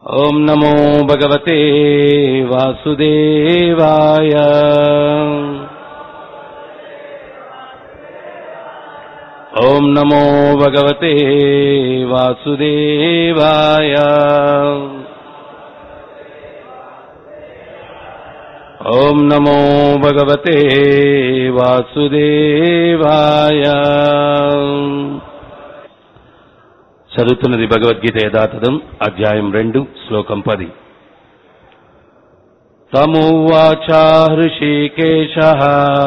ఓం నమో భగవతే వాసుదేవాయ. ఓం నమో భగవతే వాసుదేవాయ. ఓం నమో భగవతే వాసుదేవాయ. చదువుతున్నది భగవద్గీత యథాతథం అధ్యాయం 2 శ్లోకం 10. తమువాచ హృషీకేశః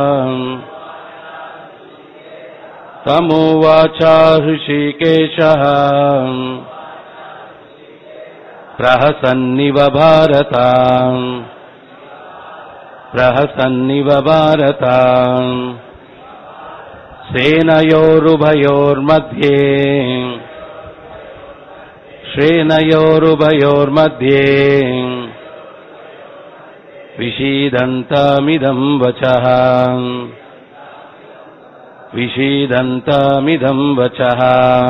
ప్రహసన్నివ భారత సేనయోరుభయోర్मध्ये విషీదంతమిదం వచః.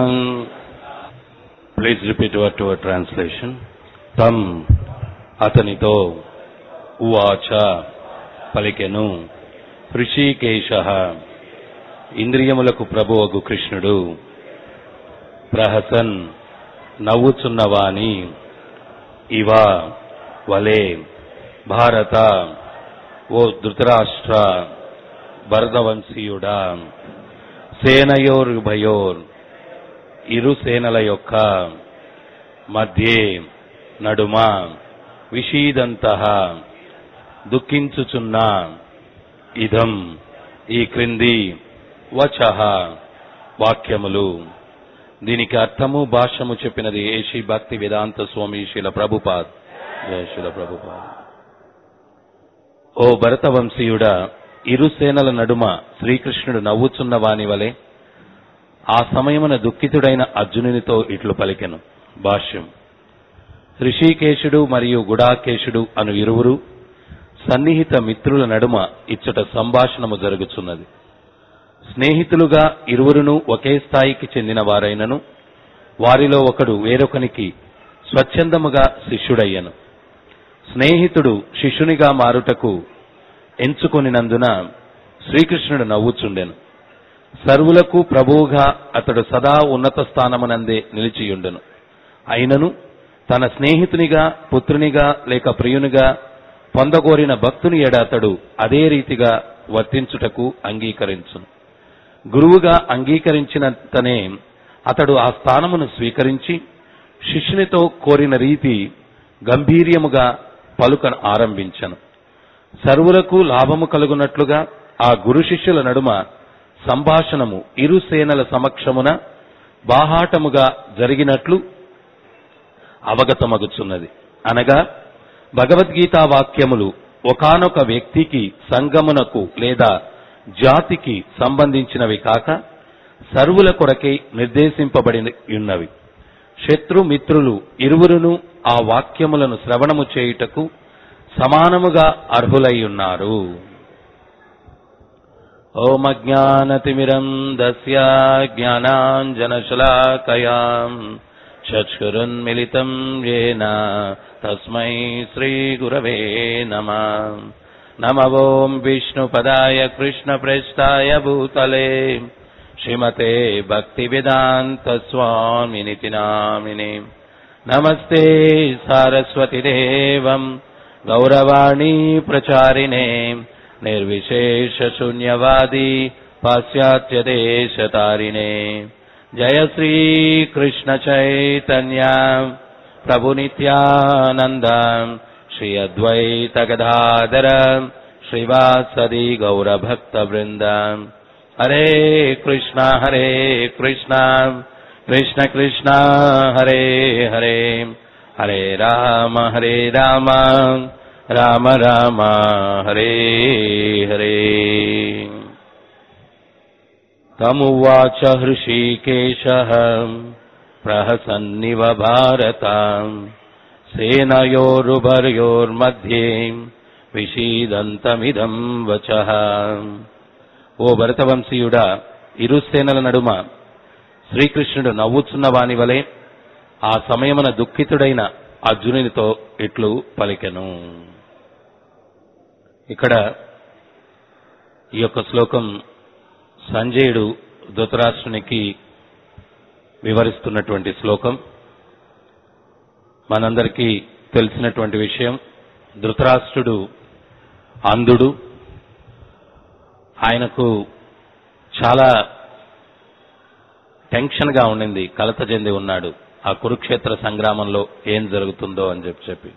Please repeat word to word translation. తం అతనితో, ఉవాచ పలికెను, హృషీకేశః ఇంద్రియములకు ప్రభువగు కృష్ణుడు, ప్రహసన్ నవ్వుచున్నవాని, ఇవ వలే, భారత ఓ ధృతరాష్ట్ర భరతవంశీయుడా, సేనయోరుభయోర్ ఇరు సేనల యొక్క మధ్యే నడుమ, విషీదంతః దుఃఖించుచున్న, ఇదం ఈ క్రింది, వచః వాక్యములు. దీనికి అర్థము భాష్యము చెప్పినది ఏషి భక్తి వేదాంత స్వామి శిల ప్రభుపాద్. శిల ప్రభుపాద్. ఓ భరతవంశీయుడా, ఇరు సేనల నడుమ శ్రీకృష్ణుడు నవ్వుచున్న వాని వలె ఆ సమయమున దుఃఖితుడైన అర్జునునితో ఇట్లు పలికెను. భాష్యం. హృషీకేశుడు మరియు గుడాకేశుడు అను ఇరువురు సన్నిహిత మిత్రుల నడుమ ఇచ్చట సంభాషణము జరుగుచున్నది. స్నేహితులుగా ఇరువురును ఒకే స్థాయికి చెందిన వారైనను వారిలో ఒకడు వేరొకనికి స్వచ్ఛందముగా శిష్యుడయ్యను. స్నేహితుడు శిష్యునిగా మారుటకు ఎంచుకొనినందున శ్రీకృష్ణుడు నవ్వుచుండెను. సర్వులకు ప్రభువుగా అతడు సదా ఉన్నత స్థానమునందే నిలిచియుండెను. అయినను తన స్నేహితునిగా, పుత్రునిగా లేక ప్రియునిగా పొందగోరిన భక్తుని ఎడ అతడు అదే రీతిగా వర్తించుటకు అంగీకరించును. గురువుగా అంగీకరించినంతనే అతడు ఆ స్థానమును స్వీకరించి శిష్యునితో కోరిన రీతి గంభీర్యముగా పలుక ఆరంభించను. సర్వులకు లాభము కలుగునట్లుగా ఆ గురు శిష్యుల నడుమ సంభాషణము ఇరు సేనల సమక్షమున బాహాటముగా జరిగినట్లు అవగతమగుచున్నది. అనగా భగవద్గీతా వాక్యములు ఒకానొక వ్యక్తికి, సంగమునకు లేదా జాతికి సంబంధించినవి కాక సర్వుల కొరకై నిర్దేశింపబడి ఉన్నవి. శత్రుమిత్రులు ఇరువురును ఆ వాక్యములను శ్రవణము చేయుటకు సమానముగా అర్హులై ఉన్నారు. ఓం అజ్ఞానతిమిరం దస్య జ్ఞానాంజనశలాకయా చక్షురున్మిలితం యేన తస్మై శ్రీగురవే నమః. నమః ఓం విష్ణుపదాయ కృష్ణప్రేష్ఠాయ భూతలే శ్రీమతే భక్తివేదాంత స్వామినితి నామినే. నమస్తే సారస్వతిదేవం గౌరవాణీ ప్రచారిణే నిర్విశేష శూన్యవాది పాశ్చాత్యదేశతారిణే. జయ శ్రీ కృష్ణ చైతన్య ప్రభు నిత్యానంద శ్రీ అద్వైత గదాధర శ్రీవాసది గౌరభక్త బృంద. హరే కృష్ణ కృష్ణ కృష్ణ హరే హరే, హరే రామ రామ రామ హరే హరే. తమువాచ హృషీకేశః ప్రహసన్నివ భారత సేనయోరుభయోర్मध्ये విషీదంతమిదం వచః. ఓ భరతవంశీయుడా, ఇరు సేనల నడుమ శ్రీకృష్ణుడు నవ్వుచున్న వాని వలె ఆ సమయమున దుఃఖితుడైన అర్జునునితో ఇట్లు పలికెను. ఇక్కడ ఈ యొక్క శ్లోకం సంజయుడు ధృతరాష్ట్రునికి వివరిస్తున్నటువంటి శ్లోకం. మనందరికీ తెలిసినటువంటి విషయం, ధృతరాష్ట్రుడు అంధుడు. ఆయనకు చాలా టెన్షన్గా ఉండింది, కలత చెంది ఉన్నాడు ఆ కురుక్షేత్ర సంగ్రామంలో ఏం జరుగుతుందో అని చెప్పి.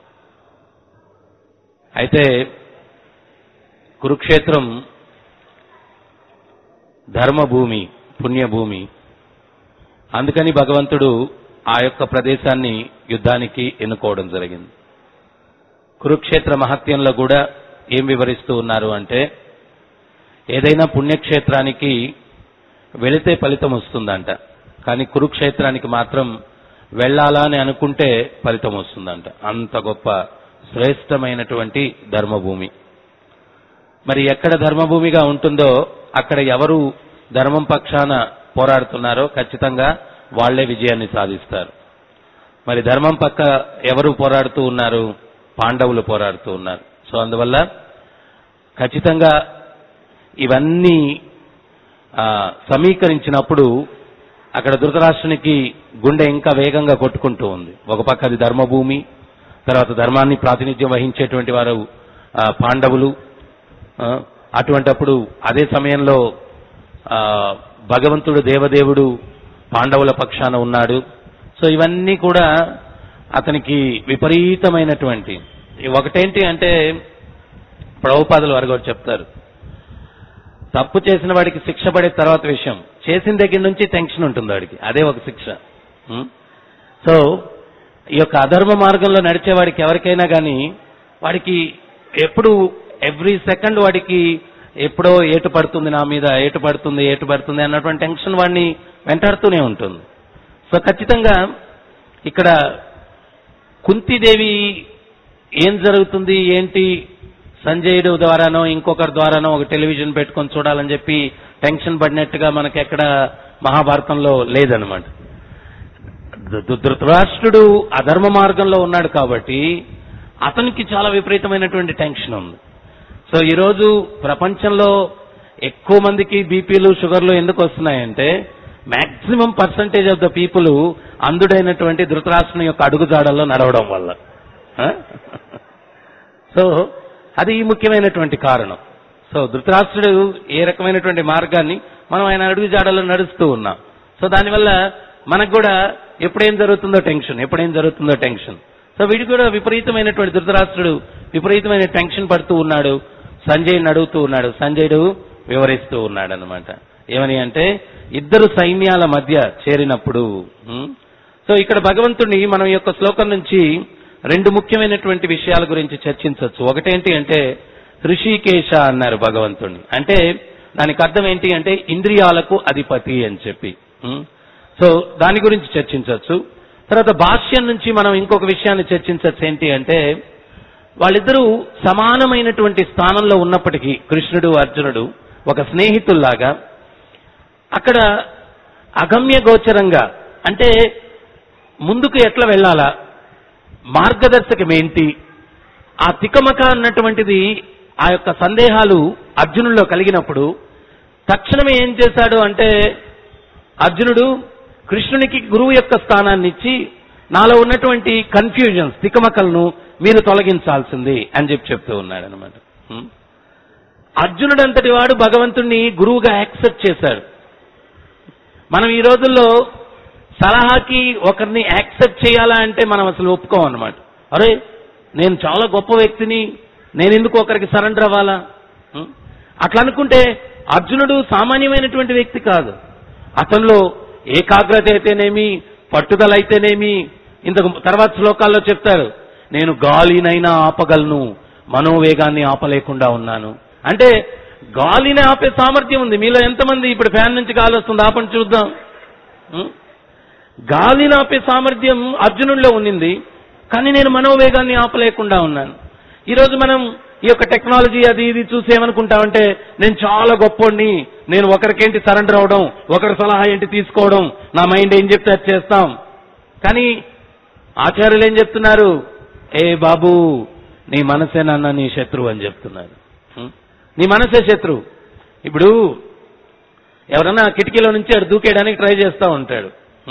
అయితే కురుక్షేత్రం ధర్మభూమి, పుణ్యభూమి. అందుకని భగవంతుడు ఆ యొక్క ప్రదేశాన్ని యుద్ధానికి ఎన్నుకోవడం జరిగింది. కురుక్షేత్ర మహత్యంలో కూడా ఏం వివరిస్తూ ఉన్నారు అంటే, ఏదైనా పుణ్యక్షేత్రానికి వెళితే ఫలితం వస్తుందంట, కానీ కురుక్షేత్రానికి మాత్రం వెళ్ళాలా అని అనుకుంటే ఫలితం వస్తుందంట. అంత గొప్ప శ్రేష్టమైనటువంటి ధర్మభూమి. మరి ఎక్కడ ధర్మభూమిగా ఉంటుందో అక్కడ ఎవరు ధర్మం పక్షాన పోరాడుతున్నారో ఖచ్చితంగా వాళ్లే విజయాన్ని సాధిస్తారు. మరి ధర్మం పక్క ఎవరు పోరాడుతూ ఉన్నారు? పాండవులు పోరాడుతూ ఉన్నారు. సో అందువల్ల ఖచ్చితంగా ఇవన్నీ సమీకరించినప్పుడు అక్కడ ధృతరాష్ట్రునికి గుండె ఇంకా వేగంగా కొట్టుకుంటూ ఉంది. ఒక పక్క అది ధర్మభూమి, తర్వాత ధర్మాన్ని ప్రాతినిధ్యం వహించేటువంటి వారు పాండవులు. అటువంటప్పుడు అదే సమయంలో భగవంతుడు దేవదేవుడు పాండవుల పక్షాన ఉన్నాడు. సో ఇవన్నీ కూడా అతనికి విపరీతమైనటువంటి, ఒకటేంటి అంటే ప్రభుపాదుల వారు కూడా చెప్తారు, తప్పు చేసిన వాడికి శిక్ష పడే తర్వాత విషయం, చేసిన దగ్గర నుంచి టెన్షన్ ఉంటుంది వాడికి, అదే ఒక శిక్ష. సో ఈ యొక్క అధర్మ మార్గంలో నడిచేవాడికి ఎవరికైనా కానీ వాడికి ఎప్పుడు ఎవ్రీ సెకండ్ వాడికి ఎప్పుడో ఏటు పడుతుంది, నా మీద ఏటు పడుతుంది అన్నటువంటి టెన్షన్ వాడిని వెంటాడుతూనే ఉంటుంది. సో ఖచ్చితంగా ఇక్కడ కుంతీదేవి ఏం జరుగుతుంది ఏంటి, సంజయుడు ద్వారానో ఇంకొకరి ద్వారానో ఒక టెలివిజన్ పెట్టుకొని చూడాలని చెప్పి టెన్షన్ పడినట్టుగా మనకెక్కడ మహాభారతంలో లేదనమాట. ధృతరాష్ట్రుడు అధర్మ మార్గంలో ఉన్నాడు కాబట్టి అతనికి చాలా విపరీతమైనటువంటి టెన్షన్ ఉంది. సో ఈరోజు ప్రపంచంలో ఎక్కువ మందికి బీపీలు షుగర్లు ఎందుకు వస్తున్నాయంటే maximum percentage of the people అంధుడైనటువంటి ధృతరాష్ట్రుని యొక్క అడుగుజాడల్లో నడవడం వల్ల. సో అది ముఖ్యమైనటువంటి కారణం. సో ధృతరాష్ట్రుడు ఏ రకమైనటువంటి మార్గాన్ని మనం ఆయన అడుగుజాడల్లో నడుస్తూ ఉన్నాం. సో దానివల్ల మనకు కూడా ఎప్పుడేం జరుగుతుందో టెన్షన్. సో వీడికి కూడా విపరీతమైనటువంటి ధృతరాష్ట్రుడు విపరీతమైన టెన్షన్ పడుతూ ఉన్నాడు. సంజయుడిని అడుగుతూ ఉన్నాడు, సంజయుడు వివరిస్తూ ఉన్నాడు అనమాట. ఏమని అంటే, ఇద్దరు సైన్యాల మధ్య చేరినప్పుడు. సో ఇక్కడ భగవంతుడిని మనం ఈ యొక్క శ్లోకం నుంచి రెండు ముఖ్యమైనటువంటి విషయాల గురించి చర్చించవచ్చు. ఒకటేంటి అంటే హృషికేశ అన్నారు భగవంతుడిని. అంటే దానికి అర్థం ఏంటి అంటే ఇంద్రియాలకు అధిపతి అని చెప్పి. సో దాని గురించి చర్చించవచ్చు. తర్వాత భాష్యం నుంచి మనం ఇంకొక విషయాన్ని చర్చించవచ్చు. ఏంటి అంటే వాళ్ళిద్దరూ సమానమైనటువంటి స్థానంలో ఉన్నప్పటికీ కృష్ణుడు అర్జునుడు ఒక స్నేహితుల్లాగా అక్కడ అగమ్య గోచరంగా, అంటే ముందుకు ఎట్లా వెళ్ళాలా, మార్గదర్శకం ఏంటి, ఆ తికమక అన్నటువంటిది ఆ యొక్క సందేహాలు అర్జునుల్లో కలిగినప్పుడు తక్షణమే ఏం చేశాడు అంటే అర్జునుడు కృష్ణునికి గురువు యొక్క స్థానాన్ని ఇచ్చి నాలో ఉన్నటువంటి కన్ఫ్యూజన్స్, తికమకలను మీరు తొలగించాల్సింది అని చెప్తూ ఉన్నాడు అనమాట. అర్జునుడు అంతటి వాడు భగవంతుణ్ణి గురువుగా యాక్సెప్ట్ చేశాడు. మనం ఈ రోజుల్లో సలహాకి ఒకరిని యాక్సెప్ట్ చేయాలా అంటే మనం అసలు ఒప్పుకోం అనమాట. అరే నేను చాలా గొప్ప వ్యక్తిని, నేను ఎందుకు ఒకరికి సరెండర్ అవ్వాలా? అట్లా అనుకుంటే అర్జునుడు సామాన్యమైనటువంటి వ్యక్తి కాదు. అతనిలో ఏకాగ్రత అయితేనేమి, పట్టుదల అయితేనేమి, ఇంతకు తర్వాత శ్లోకాల్లో చెప్తారు, నేను గాలినైనా ఆపగలను, మనోవేగాన్ని ఆపలేకుండా ఉన్నాను. అంటే గాలిని ఆపే సామర్థ్యం ఉంది మీలో. ఎంతమంది ఇప్పుడు ఫ్యాన్ నుంచి గాలి వస్తుంది, ఆపని చూద్దాం. గాలిని ఆపే సామర్థ్యం అర్జునుడిలో ఉన్నింది, కానీ నేను మనోవేగాన్ని ఆపలేకుండా ఉన్నాను. ఈరోజు మనం ఈ యొక్క టెక్నాలజీ అది ఇది చూసి ఏమనుకుంటామంటే నేను చాలా గొప్పోడిని, నేను ఒకరికేంటి సరెండర్ అవడం, ఒకరి సలహా ఏంటి తీసుకోవడం, నా మైండ్ ఏం చెప్తే అది చేస్తాం. కానీ ఆచార్యులు ఏం చెప్తున్నారు? ఏ బాబు, నీ మనసే నాన్న నీ శత్రువు అని చెప్తున్నారు. నీ మనసే శత్రువు. ఇప్పుడు ఎవరన్నా కిటికీలో నుంచి అటు దూకేయడానికి ట్రై చేస్తూ ఉంటాడు.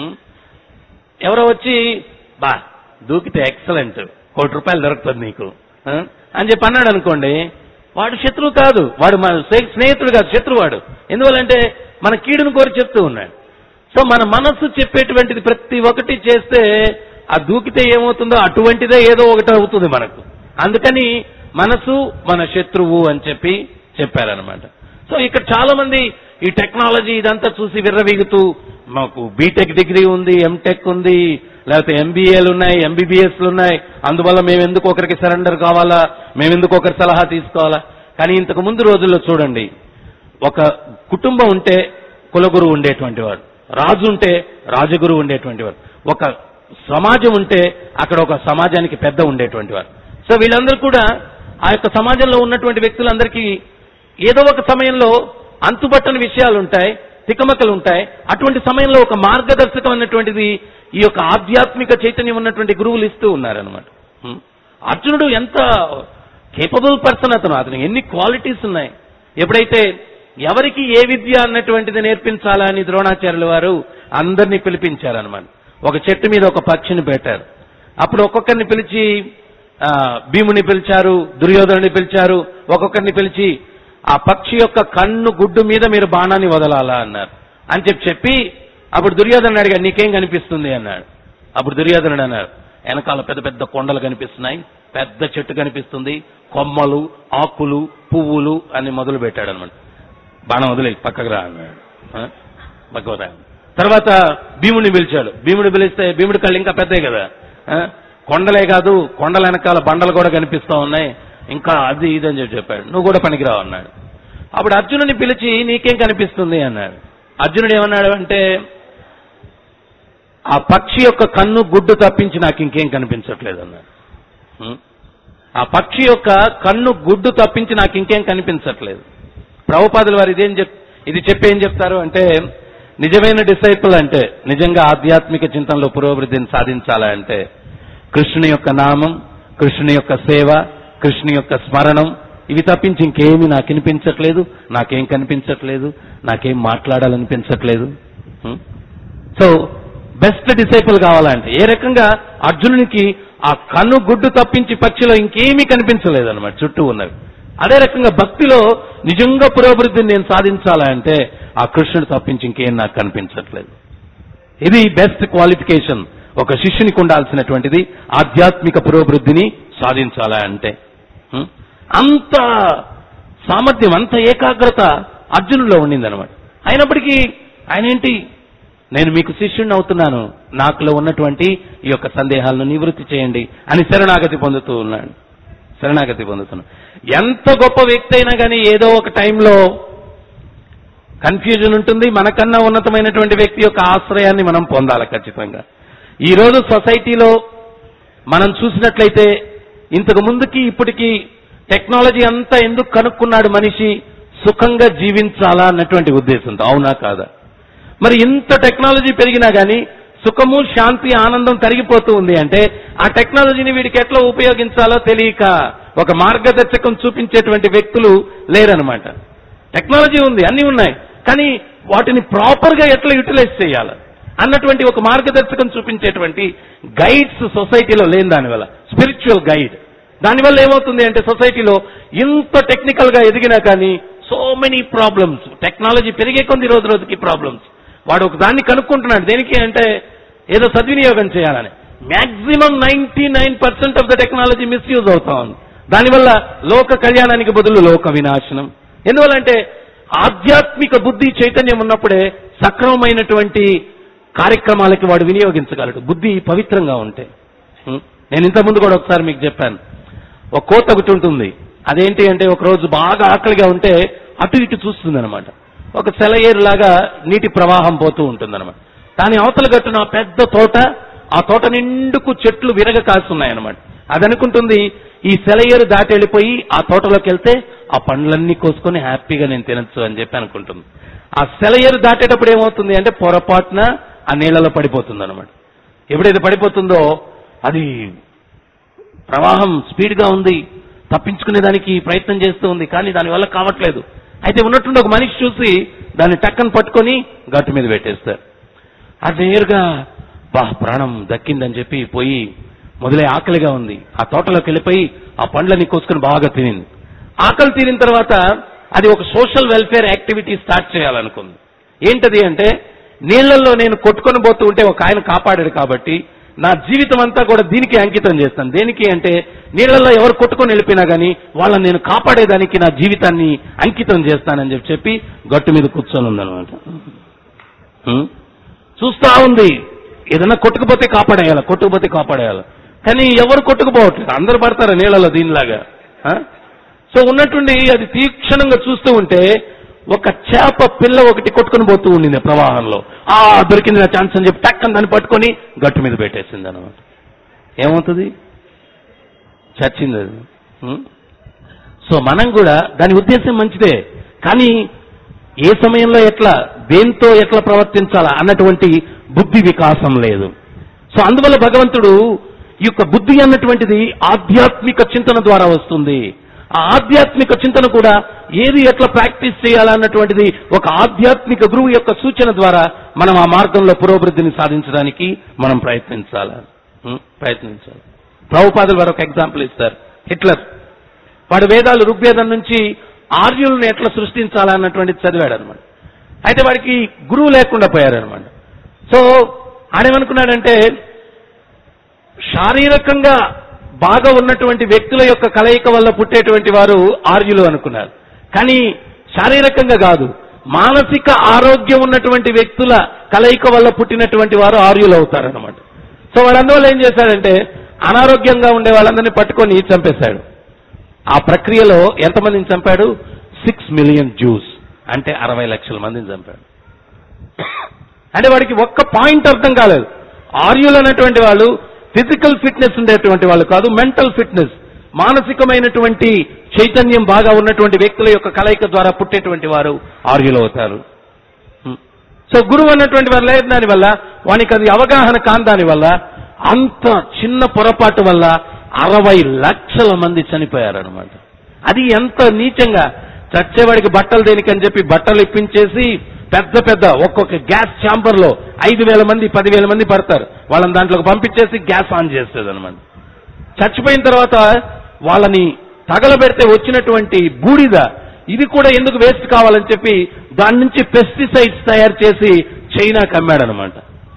ఎవరో వచ్చి బా దూకితే ఎక్సలెంట్, ₹1 దొరుకుతుంది నీకు అని చెప్పి అన్నాడు అనుకోండి, వాడు శత్రువు కాదు, వాడు మన స్నేహితుడు కాదు, శత్రువు వాడు. ఎందువల్లంటే మన కీడును కోరి చెప్తూ ఉన్నాడు. సో మన మనస్సు చెప్పేటువంటిది ప్రతి ఒక్కటి చేస్తే ఆ దూకితే ఏమవుతుందో అటువంటిదే ఏదో ఒకటి అవుతుంది మనకు. అందుకని మనసు మన శత్రువు అని చెప్పి చెప్పారనమాట. సో ఇక్కడ చాలా మంది ఈ టెక్నాలజీ ఇదంతా చూసి విర్రవీగుతూ, మాకు బీటెక్ డిగ్రీ ఉంది, ఎంటెక్ ఉంది, లేకపోతే ఎంబీఏలు ఉన్నాయి, ఎంబీబీఎస్లు ఉన్నాయి, అందువల్ల మేము ఎందుకు ఒకరికి సరెండర్ కావాలా, మేము ఎందుకు ఒకరి సలహా తీసుకోవాలా. కానీ ఇంతకు ముందు రోజుల్లో చూడండి, ఒక కుటుంబం ఉంటే కులగురువు ఉండేటువంటి వాడు, రాజు ఉంటే రాజగురువు ఉండేటువంటి వాడు, ఒక సమాజం ఉంటే అక్కడ ఒక సమాజానికి పెద్ద ఉండేటువంటి వాడు. సో వీళ్ళందరూ కూడా ఆ యొక్క సమాజంలో ఉన్నటువంటి వ్యక్తులందరికీ ఏదో ఒక సమయంలో అంతుబట్టని విషయాలు ఉంటాయి, తికమకలు ఉంటాయి. అటువంటి సమయంలో ఒక మార్గదర్శకం అన్నటువంటిది ఈ యొక్క ఆధ్యాత్మిక చైతన్యం ఉన్నటువంటి గురువులు ఇస్తూ ఉన్నారనమాట. అర్జునుడు ఎంత కేపబుల్ పర్సన్, అతనికి ఎన్ని క్వాలిటీస్ ఉన్నాయి. ఎప్పుడైతే ఎవరికి ఏ విద్య అన్నటువంటిది నేర్పించాలా అని ద్రోణాచార్యుల వారు అందరినీ పిలిపించారనమాట. ఒక చెట్టు మీద ఒక పక్షిని పెట్టారు. అప్పుడు ఒక్కొక్కరిని పిలిచి భీముని పిలిచారు, దుర్యోధనుని పిలిచారు, ఒక్కొక్కరిని పిలిచి ఆ పక్షి యొక్క కన్ను గుడ్డు మీద మీరు బాణాన్ని వదలాలా అన్నారు. అని చెప్పి అప్పుడు దుర్యోధనుడు అడిగాడు, నీకేం కనిపిస్తుంది అన్నాడు. అప్పుడు దుర్యోధనుడు అన్నారు, వెనకాల పెద్ద పెద్ద కొండలు కనిపిస్తున్నాయి, పెద్ద చెట్టు కనిపిస్తుంది, కొమ్మలు, ఆకులు, పువ్వులు అని మొదలు పెట్టాడు అనమాట. బాణం వదిలే పక్కకు రా అన్నాడు. పక్కకు రా. తర్వాత భీముడిని పిలిచాడు. భీముడు పిలిస్తే భీముడి కళ్ళు ఇంకా పెద్దవి కదా, కొండలే కాదు కొండల వెనకాల బండలు కూడా కనిపిస్తా ఉన్నాయి, ఇంకా అది ఇది అని చెప్పాడు. నువ్వు కూడా పనికిరావు అన్నాడు. అప్పుడు అర్జునుడిని పిలిచి నీకేం కనిపిస్తుంది అన్నాడు. అర్జునుడు ఏమన్నాడు అంటే, ఆ పక్షి యొక్క కన్ను గుడ్డు తప్పించి నాకు ఇంకేం కనిపించట్లేదు అన్నాడు. ఆ పక్షి యొక్క కన్ను గుడ్డు తప్పించి నాకు ఇంకేం కనిపించట్లేదు. ప్రభుపాదుల వారు ఇది చెప్పి ఏం చెప్తారు అంటే, నిజమైన డిసైపుల్ అంటే, నిజంగా ఆధ్యాత్మిక చింతనలో పురోభివృద్ధిని సాధించాలంటే కృష్ణుని యొక్క నామం, కృష్ణుని యొక్క సేవ, కృష్ణుని యొక్క స్మరణం, ఇవి తప్పించి ఇంకేమీ నాకు వినిపించట్లేదు, నాకేం కనిపించట్లేదు, నాకేం మాట్లాడాలనిపించట్లేదు. సో బెస్ట్ డిసైపుల్ కావాలంటే ఏ రకంగా అర్జునునికి ఆ కన్ను గుడ్డు తప్పించి పక్షిలో ఇంకేమీ కనిపించలేదు అనమాట చుట్టూ ఉన్నవి. అదే రకంగా భక్తిలో నిజంగా పురోభివృద్ధిని నేను సాధించాలంటే ఆ కృష్ణుడు తప్పించి ఇంకేం నాకు కనిపించట్లేదు. ఇది బెస్ట్ క్వాలిఫికేషన్ ఒక శిష్యునికి ఉండాల్సినటువంటిది ఆధ్యాత్మిక పురోభివృద్ధిని సాధించాలా అంటే. అంత సామర్థ్యం, అంత ఏకాగ్రత అర్జునుడిలో ఉండిందనమాట. అయినప్పటికీ ఆయన ఏంటి, నేను మీకు శిష్యుడిని అవుతున్నాను, నాకులో ఉన్నటువంటి ఈ యొక్క సందేహాలను నివృత్తి చేయండి అని శరణాగతి పొందుతున్నాడు. ఎంత గొప్ప వ్యక్తి అయినా కానీ ఏదో ఒక టైంలో కన్ఫ్యూజన్ ఉంటుంది. మనకన్నా ఉన్నతమైనటువంటి వ్యక్తి యొక్క ఆశ్రయాన్ని మనం పొందాలి ఖచ్చితంగా. ఈ రోజు సొసైటీలో మనం చూసినట్లయితే ఇంతకు ముందుకి ఇప్పటికీ టెక్నాలజీ అంతా ఎందుకు కనుక్కున్నాడు మనిషి, సుఖంగా జీవించాలా అన్నటువంటి ఉద్దేశంతో, అవునా కాదా? మరి ఇంత టెక్నాలజీ పెరిగినా కానీ సుఖము, శాంతి, ఆనందం తరిగిపోతూ ఉంది అంటే ఆ టెక్నాలజీని వీడికి ఎట్లా ఉపయోగించాలో తెలియక ఒక మార్గదర్శకం చూపించేటువంటి వ్యక్తులు లేరనమాట. టెక్నాలజీ ఉంది, అన్నీ ఉన్నాయి, కానీ వాటిని ప్రాపర్ గా ఎట్లా యూటిలైజ్ చేయాలి అన్నటువంటి ఒక మార్గదర్శకం చూపించేటువంటి గైడ్స్ సొసైటీలో లేని దానివల్ల, స్పిరిచువల్ గైడ్. దానివల్ల ఏమవుతుంది అంటే సొసైటీలో ఇంత టెక్నికల్ గా ఎదిగినా కానీ సో మెనీ ప్రాబ్లమ్స్, టెక్నాలజీ పెరిగే కొంది రోజు రోజుకి ప్రాబ్లమ్స్. వాడు ఒక దాన్ని కనుక్కుంటున్నాడు, దేనికి అంటే ఏదో సద్వినియోగం చేయాలని. Maximum 99% of the technology misuse అవుతా ఉంది. దానివల్ల లోక కళ్యాణానికి బదులు లోక వినాశనం. ఎందువల్లంటే ఆధ్యాత్మిక బుద్ధి చైతన్యం ఉన్నప్పుడే సక్రమమైనటువంటి కార్యక్రమాలకి వాడు వినియోగించగలడు, బుద్ధి పవిత్రంగా ఉంటే. నేను ఇంతకుముందు కూడా ఒకసారి మీకు చెప్పాను, ఒక కోత ఒకటి ఉంటుంది. అదేంటి అంటే ఒకరోజు బాగా ఆకలిగా ఉంటే అటు ఇటు చూస్తుంది అనమాట. ఒక సెలయేరు లాగా నీటి ప్రవాహం పోతూ ఉంటుందన్నమాట. దాని అవతల గట్టున పెద్ద తోట, ఆ తోట నిండుకు చెట్లు విరగ కాస్తున్నాయన్నమాట. అది అనుకుంటుంది ఈ సెలయేరు దాటి వెళ్ళిపోయి ఆ తోటలోకి వెళ్తే ఆ పండ్లన్నీ కోసుకొని హ్యాపీగా నేను తినచ్చు అని చెప్పి అనుకుంటుంది. ఆ సెలయేరు దాటేటప్పుడు ఏమవుతుంది అంటే పొరపాటున ఆ నీళ్లలో పడిపోతుంది అనమాట. ఎప్పుడైతే పడిపోతుందో అది ప్రవాహం స్పీడ్గా ఉంది, తప్పించుకునేదానికి ప్రయత్నం చేస్తూ ఉంది, కానీ దానివల్ల కావట్లేదు. అయితే ఉన్నట్టుండి ఒక మనిషి చూసి దాన్ని టక్కని పట్టుకొని గట్టు మీద పెట్టేస్తారు. అది నేరుగా ప్రాణం దక్కిందని చెప్పి పోయి మొదలై ఆకలిగా ఉంది, ఆ తోటలోకి వెళ్ళిపోయి ఆ పండ్లని కోసుకుని బాగా తినింది. ఆకలి తీరిన తర్వాత అది ఒక సోషల్ వెల్ఫేర్ యాక్టివిటీ స్టార్ట్ చేయాలనుకుంది. ఏంటది అంటే, నీళ్లలో నేను కొట్టుకొని పోతూ ఉంటే ఒక ఆయన కాపాడాడు కాబట్టి నా జీవితం అంతా కూడా దీనికి అంకితం చేస్తాను. దేనికి అంటే, నీళ్లలో ఎవరు కొట్టుకొని వెళ్ళిపోయినా కానీ వాళ్ళని నేను కాపాడేదానికి నా జీవితాన్ని అంకితం చేస్తానని చెప్పి గట్టు మీద కూర్చొని ఉందనమాట. చూస్తా ఉంది, ఏదైనా కొట్టుకుపోతే కాపాడేయాలి. కానీ ఎవరు కొట్టుకుపోవట్లేదు, అందరు పడతారు నీళ్లలో దీనిలాగా. సో ఉన్నట్టుండి అది తీక్షణంగా చూస్తూ ఉంటే ఒక చేప పిల్ల ఒకటి కొట్టుకుని పోతూ ఉండింది ప్రవాహంలో. దొరికింది నా ఛాన్స్ అని చెప్పి టక్కని దాన్ని పట్టుకొని గట్టు మీద పెట్టేసింది అనమాట. ఏమవుతుంది? చచ్చింది అది. సో మనం కూడా దాని ఉద్దేశం మంచిదే, కానీ ఏ సమయంలో ఎట్లా, దేంతో ఎట్లా ప్రవర్తించాలా అన్నటువంటి బుద్ధి వికాసం లేదు. సో అందువల్ల భగవంతుడు ఈ యొక్క బుద్ధి అన్నటువంటిది ఆధ్యాత్మిక చింతన ద్వారా వస్తుంది. ఆ ఆధ్యాత్మిక చింతన కూడా ఏది ఎట్లా ప్రాక్టీస్ చేయాలన్నటువంటిది ఒక ఆధ్యాత్మిక గురువు యొక్క సూచన ద్వారా మనం ఆ మార్గంలో పురోభివృద్ధిని సాధించడానికి మనం ప్రయత్నించాలి. ప్రభుపాదులు వారు ఒక ఎగ్జాంపుల్ ఇస్తారు. హిట్లర్ వాడు వేదాలు ఋగ్వేదం నుంచి ఆర్యులను ఎట్లా సృష్టించాలన్నటువంటిది చదివాడు అనమాట. అయితే వాడికి గురువు లేకుండా పోయారనమాట. సో ఆడేమనుకున్నాడంటే, శారీరకంగా బాగా ఉన్నటువంటి వ్యక్తుల యొక్క కలయిక వల్ల పుట్టేటువంటి వారు ఆర్యులు అనుకున్నారు. కానీ శారీరకంగా కాదు, మానసిక ఆరోగ్యం ఉన్నటువంటి వ్యక్తుల కలయిక వల్ల పుట్టినటువంటి వారు ఆర్యులు అవుతారనమాట. సో వాడు అందువల్ల ఏం చేశాడంటే, అనారోగ్యంగా ఉండే వాళ్ళందరినీ పట్టుకొని చంపేశాడు. ఆ ప్రక్రియలో ఎంతమందిని చంపాడు? 6 మిలియన్ జ్యూస్, అంటే 60 లక్షల మందిని చంపాడు. అంటే వాడికి ఒక్క పాయింట్ అర్థం కాలేదు. ఆర్యులు అనేటువంటి వాళ్ళు ఫిజికల్ ఫిట్నెస్ ఉండేటువంటి వాళ్ళు కాదు, మెంటల్ ఫిట్నెస్, మానసికమైనటువంటి చైతన్యం బాగా ఉన్నటువంటి వ్యక్తుల యొక్క కలయిక ద్వారా పుట్టేటువంటి వారు ఆర్యులు అవుతారు. సో గురువు అన్నటువంటి వారు లేదు, దానివల్ల వానికి అది అవగాహన కాని దానివల్ల అంత చిన్న పొరపాటు వల్ల 60 లక్షల మంది చనిపోయారనమాట. అది ఎంత నీచంగా, చచ్చేవాడికి బట్టలు దేనికని చెప్పి బట్టలు ఇప్పించేసి పెద్ద ఒక్కొక్క గ్యాస్ ఛాంబర్ లో 5,000 మంది 10,000 మంది పడతారు, వాళ్ళని దాంట్లోకి పంపించేసి గ్యాస్ ఆన్ చేస్తుంది అనమాట. చచ్చిపోయిన తర్వాత వాళ్ళని తగలబెడితే వచ్చినటువంటి బూడిద ఇది కూడా ఎందుకు వేస్ట్ కావాలని చెప్పి దాని నుంచి పెస్టిసైడ్స్ తయారు చేసి చైనాకి అమ్మాడనమాట.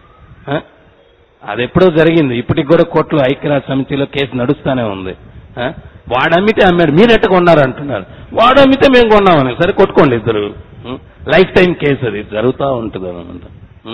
అది ఎప్పుడో జరిగింది, ఇప్పటికి కూడా కోర్టులో ఐక్యరాజ్య సమితిలో కేసు నడుస్తూనే ఉంది. వాడు అమ్మితే అమ్మాడు, మీరు ఎట్ట కొన్నారు అంటున్నారు, వాడు అమ్మితే మేము కొన్నామని. సరే కొట్టుకోండి ఇద్దరు, లైఫ్ టైం కేసు అది జరుగుతూ ఉంటుంది అనమాట.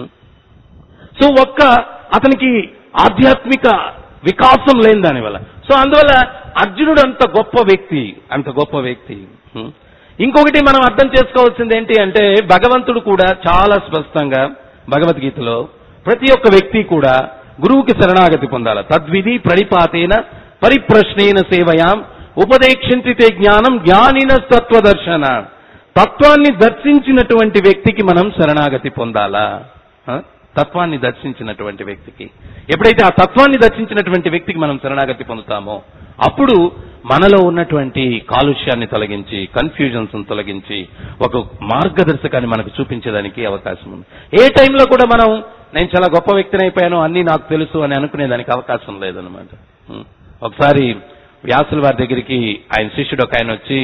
సో అతనికి ఆధ్యాత్మిక వికాసం లేని దానివల్ల. సో అందువల్ల అర్జునుడు అంత గొప్ప వ్యక్తి. ఇంకొకటి మనం అర్థం చేసుకోవాల్సింది ఏంటి అంటే, భగవంతుడు కూడా చాలా స్పష్టంగా భగవద్గీతలో ప్రతి ఒక్క వ్యక్తి కూడా గురువుకి శరణాగతి పొందాలి. తద్విధి ప్రణిపాతేన పరిప్రశ్నేన సేవయాం ఉపదేక్షంతితే జ్ఞానం జ్ఞానిన తత్వదర్శన. తత్వాన్ని దర్శించినటువంటి వ్యక్తికి మనం శరణాగతి పొందాలా. తత్వాన్ని దర్శించినటువంటి వ్యక్తికి, ఎప్పుడైతే ఆ తత్వాన్ని దర్శించినటువంటి వ్యక్తికి మనం శరణాగతి పొందుతామో అప్పుడు మనలో ఉన్నటువంటి కాలుష్యాన్ని తొలగించి, కన్ఫ్యూజన్స్ తొలగించి ఒక మార్గదర్శకాన్ని మనకు చూపించేదానికి అవకాశం ఉంది. ఏ టైంలో కూడా మనం నేను చాలా గొప్ప వ్యక్తిని అయిపోయాను, అన్నీ నాకు తెలుసు అని అనుకునేదానికి అవకాశం లేదనమాట. ఒకసారి వ్యాసుల వారి దగ్గరికి ఆయన శిష్యుడు ఒక ఆయన వచ్చి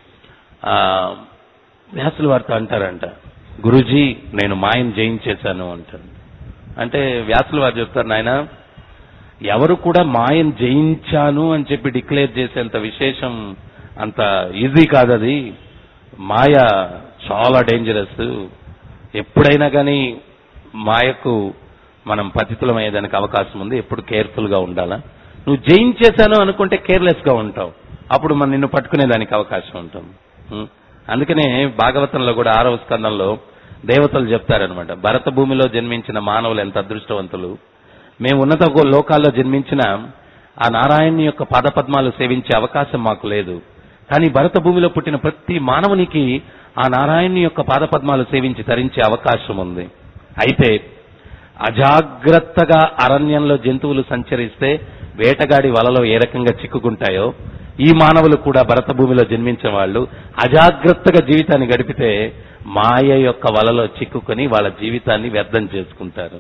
వ్యాసుల వారితో అంటారంట, గురూజీ నేను మాయను జయించేశాను అంటారు. అంటే వ్యాసుల వారు చెప్తారు, నాయన ఎవరు కూడా మాయను జయించాను అని చెప్పి డిక్లేర్ చేసేంత విశేషం అంత ఈజీ కాదది. మాయ చాలా డేంజరస్. ఎప్పుడైనా కానీ మాయకు మనం పతితులం అయ్యేదానికి అవకాశం ఉంది. ఎప్పుడు కేర్ఫుల్ గా ఉండాలా. నువ్వు జయించేశాను అనుకుంటే కేర్లెస్ గా ఉంటావు, అప్పుడు మనం నిన్ను పట్టుకునేదానికి అవకాశం ఉంటాం. అందుకనే భాగవతంలో కూడా 6వ స్కందంలో దేవతలు చెప్తారనమాట, భరత భూమిలో జన్మించిన మానవులు ఎంత అదృష్టవంతులు, మేము ఉన్నత లోకాల్లో జన్మించిన ఆ నారాయణుని యొక్క పాదపద్మాలు సేవించే అవకాశం మాకు లేదు. కానీ భరత భూమిలో పుట్టిన ప్రతి మానవునికి ఆ నారాయణుని యొక్క పాదపద్మాలు సేవించి తరించే అవకాశం ఉంది. అయితే అజాగ్రత్తగా అరణ్యంలో జంతువులు సంచరిస్తే వేటగాడి వలలో ఏ రకంగా చిక్కుకుంటాయో ఈ మానవులు కూడా భరత భూమిలో జన్మించిన వాళ్ళు అజాగ్రత్తగా జీవితాన్ని గడిపితే మాయ యొక్క వలలో చిక్కుకొని వాళ్ళ జీవితాన్ని వ్యర్థం చేసుకుంటారు.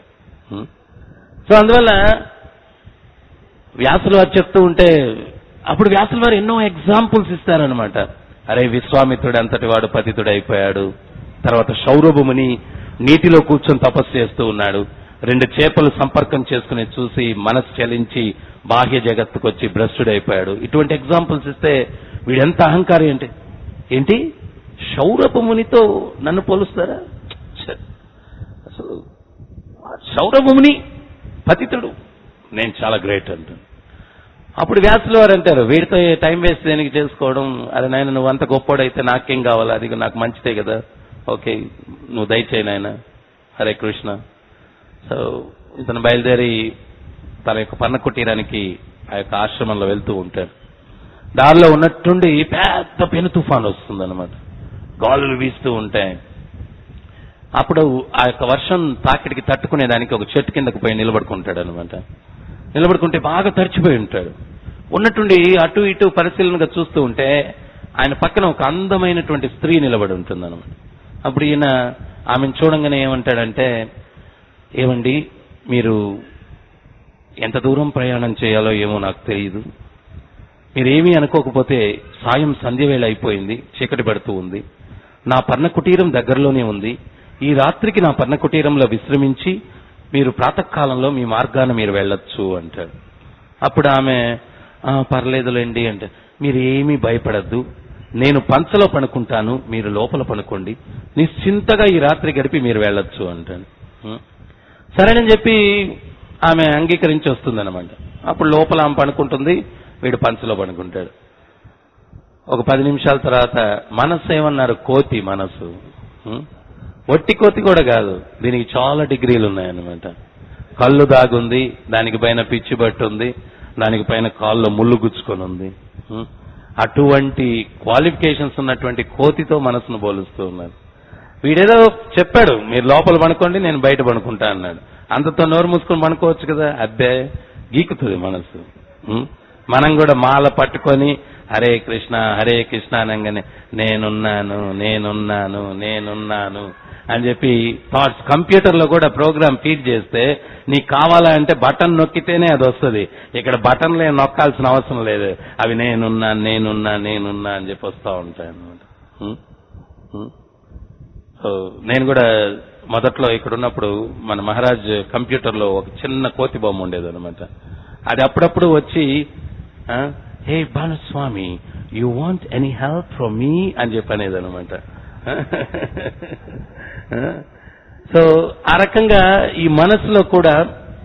సో అందువల్ల వ్యాసులు వారు చెప్తూ ఉంటే అప్పుడు వ్యాసులు వారు ఎన్నో ఎగ్జాంపుల్స్ ఇస్తారనమాట. అరే విశ్వామిత్రుడు అంతటి వాడు పతితుడు అయిపోయాడు, తర్వాత సౌరభముని నీటిలో కూర్చొని తపస్సు చేస్తూ ఉన్నాడు, 2 చేపలు సంపర్కం చేసుకుని చూసి మనసు చలించి బాహ్య జగత్తుకు వచ్చి భ్రష్టుడైపోయాడు. ఇటువంటి ఎగ్జాంపుల్స్ ఇస్తే వీడెంత అహంకారి అంటే ఏంటి సౌరభమునితో నన్ను పోలుస్తారా, అసలు సౌరభముని పతితుడు, నేను చాలా గ్రేట్ అంటాను. అప్పుడు వ్యాసులు వారు అంటారు వీడితో టైం వేస్ట్ దేనికి చేసుకోవడం, అరే నాయన నువ్వు అంత గొప్పోడైతే నాకేం కావాలి, అది నాకు మంచిదే కదా, ఓకే నువ్వు దయచేయి నాయన, హరే కృష్ణ. సో ఇతను బయలుదేరి తన యొక్క పర్ణ కుటీరానికి ఆ యొక్క ఆశ్రమంలో వెళ్తూ ఉంటాడు. దారిలో ఉన్నట్టుండి పెద్ద పెను తుఫాను వస్తుందన్నమాట, గాలులు వీస్తూ ఉంటాయి. అప్పుడు ఆ యొక్క వర్షం తాకిడికి తట్టుకునేదానికి ఒక చెట్టు కిందకు పోయి నిలబడుకుంటాడు అనమాట. నిలబడుకుంటే బాగా తడిచిపోయి ఉంటాడు. ఉన్నట్టుండి అటు ఇటు పరిశీలనగా చూస్తూ ఉంటే ఆయన పక్కన ఒక అందమైనటువంటి స్త్రీ నిలబడి ఉంటుంది అనమాట. అప్పుడు ఈయన ఆమెను చూడంగానే ఏమంటాడంటే, ఏమండి మీరు ఎంత దూరం ప్రయాణం చేయాలో ఏమో నాకు తెలియదు, మీరేమీ అనుకోకపోతే సాయం సంధ్యవేళ అయిపోయింది, చీకటి పడుతూ ఉంది, నా పర్ణ కుటీరం దగ్గరలోనే ఉంది, ఈ రాత్రికి నా పర్ణ కుటీరంలో విశ్రమించి మీరు ప్రాతకాలంలో మీ మార్గాన మీరు వెళ్ళొచ్చు అంటాడు. అప్పుడు ఆమె పర్లేదులేండి అంటే, మీరు ఏమీ భయపడద్దు, నేను పంచలో పనుకుంటాను, మీరు లోపల పనుకోండి, నిశ్చింతగా ఈ రాత్రి గడిపి మీరు వెళ్ళొచ్చు అంటాడు. సరేనని చెప్పి ఆమె అంగీకరించి వస్తుందన్నమాట. అప్పుడు లోపల ఆమె పనుకుంటుంది, వీడు పంచలో పనుకుంటాడు. ఒక 10 నిమిషాల తర్వాత మనస్సు ఏమన్నారు, కోతి మనస్సు, ఒట్టి కోతి కూడా కాదు, దీనికి చాలా డిగ్రీలు ఉన్నాయన్నమాట. కళ్ళు దాగుంది, దానికి పైన పిచ్చి బట్టు ఉంది, దానికి పైన కాల్లో ముళ్ళు గుచ్చుకొని ఉంది. అటువంటి క్వాలిఫికేషన్స్ ఉన్నటువంటి కోతితో మనసును పోలుస్తూ ఉన్నారు. వీడేదో చెప్పాడు మీరు లోపల పనుకోండి నేను బయట పనుకుంటా అన్నాడు, అంతతో నోరు మూసుకొని పనుకోవచ్చు కదా, అబ్బే గీకుతుంది మనసు. మనం కూడా మాల పట్టుకొని హరే కృష్ణ అనగానే నేనున్నాను నేనున్నాను నేనున్నాను అని చెప్పి థాట్స్ కంప్యూటర్లో కూడా ప్రోగ్రామ్ ఫీడ్ చేస్తే నీకు కావాలా అంటే బటన్ నొక్కితేనే అది వస్తుంది. ఇక్కడ బటన్లే నొక్కాల్సిన అవసరం లేదు, అవి నేనున్నా నేనున్నా నేనున్నా అని చెప్పి వస్తూ ఉంటాయి అన్నమాట. సో నేను కూడా మొదట్లో ఇక్కడ ఉన్నప్పుడు మన మహారాజ్ కంప్యూటర్లో ఒక చిన్న కోతి బొమ్మ ఉండేది అనమాట. అది అప్పుడప్పుడు వచ్చి hey Balaswamy you want any help from me అని చెప్పి అనేది అనమాట. సో ఆ రకంగా ఈ మనసులో కూడా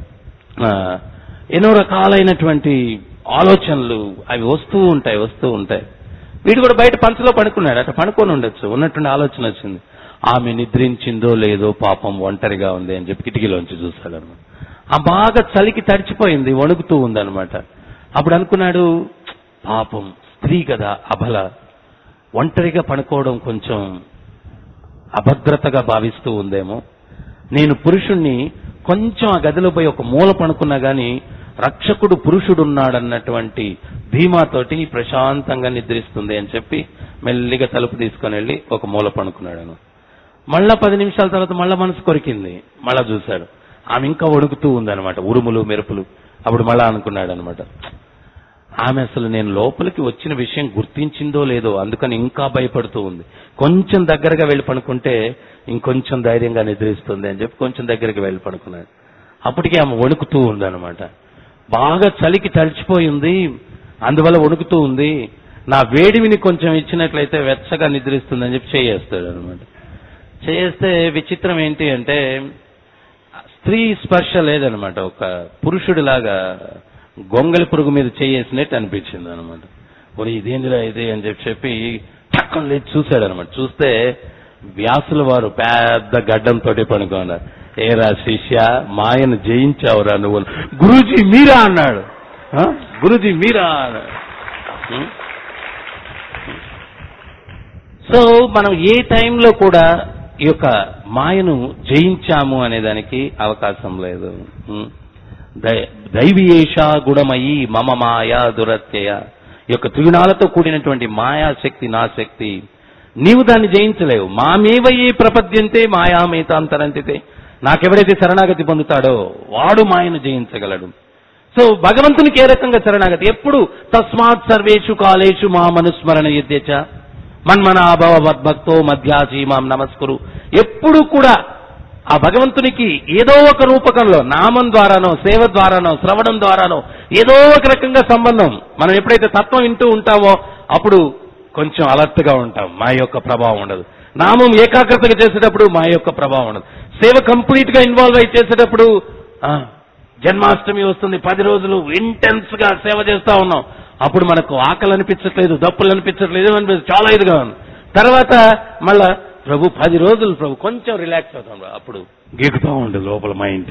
ఎన్నో రకాలైనటువంటి ఆలోచనలు అవి వస్తూ ఉంటాయి. వీడు కూడా బయట పంచలో పడుకున్నాడు, అట్లా పడుకొని ఉండొచ్చు, ఉన్నటువంటి ఆలోచన వచ్చింది, ఆమె నిద్రించిందో లేదో పాపం ఒంటరిగా ఉంది అని చెప్పి కిటికీలోంచి చూస్తాడనమాట. ఆ బాగా చలికి తడిచిపోయింది, వణుకుతూ ఉందనమాట. అప్పుడు అనుకున్నాడు పాపం స్త్రీ కదా అబల, ఒంటరిగా పడుకోవడం కొంచెం అభద్రతగా భావిస్తూ ఉందేమో, నేను పురుషుణ్ణి కొంచెం ఆ గదిలో పోయి ఒక మూల పడుకున్నా గాని రక్షకుడు పురుషుడున్నాడన్నటువంటి ధీమాతోటి ప్రశాంతంగా నిద్రిస్తుంది అని చెప్పి మెల్లిగా తలుపు తీసుకొని వెళ్ళి ఒక మూల పడుకున్నాడు. మళ్ళా 10 నిమిషాల తర్వాత మళ్ళా మనసు కొరికింది, మళ్ళా చూశాడు, ఆమె ఇంకా వణుకుతూ ఉందనమాట, ఉరుములు మెరుపులు. అప్పుడు మళ్ళా అనుకున్నాడు అనమాట, ఆమె అసలు నేను లోపలికి వచ్చిన విషయం గుర్తించిందో లేదో అందుకని ఇంకా భయపడుతూ ఉంది, కొంచెం దగ్గరగా వెళ్ళి పడుకుంటే ఇంకొంచెం ధైర్యంగా నిద్రిస్తుంది అని చెప్పి కొంచెం దగ్గరికి వెళ్ళి పడుకున్నాడు. అప్పటికే ఆమె వణుకుతూ ఉందన్నమాట, బాగా చలికి తడిచిపోయింది, అందువల్ల వణుకుతూ ఉంది, నా వేడిమిని కొంచెం ఇచ్చినట్లయితే వెచ్చగా నిద్రిస్తుంది అని చెప్పి చేయేస్తాడు అనమాట. చేస్తే విచిత్రం ఏంటి అంటే స్త్రీ స్పర్శ లేదనమాట, ఒక పురుషుడిలాగా గొంగలి పురుగు మీద చేయేసినట్టు అనిపించింది అనమాట. మరి ఇదేంటిరా ఇది అని చెప్పి చక్కని లేచి చూశాడు అనమాట. చూస్తే వ్యాసుల వారు పెద్ద గడ్డంతో పడుకున్నారు. ఏరా శిష్య మాయను జయించావురా నువ్వు, గురూజీ మీరా అన్నాడు. గురూజీ మీరా అన్నాడు. సో మనం ఏ టైంలో కూడా ఈ యొక్క మాయను జయించాము అనే దానికి అవకాశం లేదు. దైవీయేష గుణమయి మమ మాయా దురత్యయ. ఈ యొక్క త్రిగుణాలతో కూడినటువంటి మాయాశక్తి నా శక్తి, నీవు దాన్ని జయించలేవు. మామేవయే ప్రపద్యంతే మాయామేతాంతరంతితే. నాకెవరైతే శరణాగతి పొందుతాడో వాడు మాయను జయించగలడు. సో భగవంతునికి ఏ రకంగా శరణాగతి? ఎప్పుడు తస్మాత్ సర్వేషు కాలేషు మా మనుస్మరణ యద్యచ మన్మనాభవ మద్భక్తో మధ్యాసి మాం నమస్కురు. ఎప్పుడు కూడా ఆ భగవంతునికి ఏదో ఒక రూపకంలో, నామం ద్వారానో, సేవ ద్వారానో, శ్రవణం ద్వారానో ఏదో ఒక రకంగా సంబంధం. మనం ఎప్పుడైతే తత్వం వింటూ ఉంటామో అప్పుడు కొంచెం అలర్ట్ గా ఉంటాం, మా యొక్క ప్రభావం ఉండదు. నామం ఏకాగ్రతగా చేసేటప్పుడు మా యొక్క ప్రభావం ఉండదు. సేవ కంప్లీట్ గా ఇన్వాల్వ్ అయి చేసేటప్పుడు జన్మాష్టమి వస్తుంది, 10 రోజులు ఇంటెన్స్ గా సేవ చేస్తా ఉన్నాం, అప్పుడు మనకు ఆకలి అనిపించట్లేదు, దప్పులు అనిపించట్లేదు, చాలా ఇదిగా ఉంది. తర్వాత మళ్ళా ప్రభు 10 రోజులు ప్రభు కొంచెం రిలాక్స్ అవుతాం, అప్పుడు గీకుతూ ఉంటుంది లోపల మైండ్.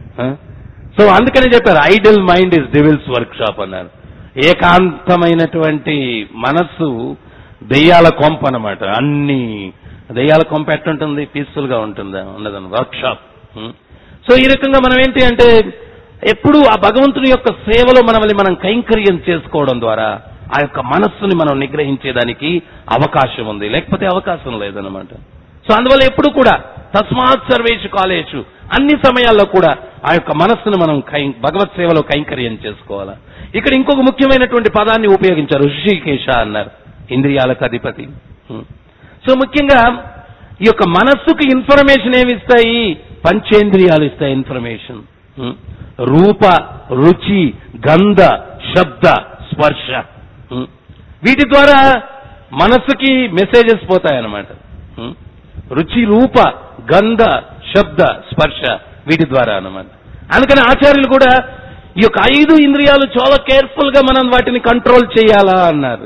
సో అందుకని చెప్పారు idle mind is devil's workshop అన్నారు. ఏకాంతమైనటువంటి మనస్సు దెయ్యాల కొంప అన్నమాట. అన్ని దెయ్యాల కొంప ఎట్టుంటుంది? పీస్ఫుల్ గా ఉంటుందా? ఉండదని వర్క్ షాప్. సో ఈ రకంగా మనం ఏంటి అంటే ఎప్పుడు ఆ భగవంతుని యొక్క సేవలో మనల్ని మనం కైంకర్యం చేసుకోవడం ద్వారా ఆ యొక్క మనస్సుని మనం నిగ్రహించేదానికి అవకాశం ఉంది, లేకపోతే అవకాశం లేదన్నమాట. సో అందువల్ల ఎప్పుడు కూడా తస్మాత్ సర్వేషు కాలేషు, అన్ని సమయాల్లో కూడా ఆ యొక్క మనస్సును మనం భగవత్ సేవలో కైంకర్యం చేసుకోవాలా. ఇక్కడ ఇంకొక ముఖ్యమైనటువంటి పదాన్ని ఉపయోగించారు, ఋషికేశ అన్నారు, ఇంద్రియాలకు అధిపతి. సో ముఖ్యంగా ఈ యొక్క మనస్సుకి ఇన్ఫర్మేషన్ ఏమిస్తాయి? పంచేంద్రియాలు ఇస్తాయి ఇన్ఫర్మేషన్. రూప, రుచి, గంధ, శబ్ద, స్పర్శ, వీటి ద్వారా మనస్సుకి మెసేజెస్ పోతాయన్నమాట. రుచి, రూప, గంధ, శబ్ద, స్పర్శ, వీటి ద్వారా అన్నమాట. అందుకని ఆచార్యులు కూడా ఈ యొక్క 5 ఇంద్రియాలు చాలా కేర్ఫుల్ గా మనం వాటిని కంట్రోల్ చేయాలా అన్నారు.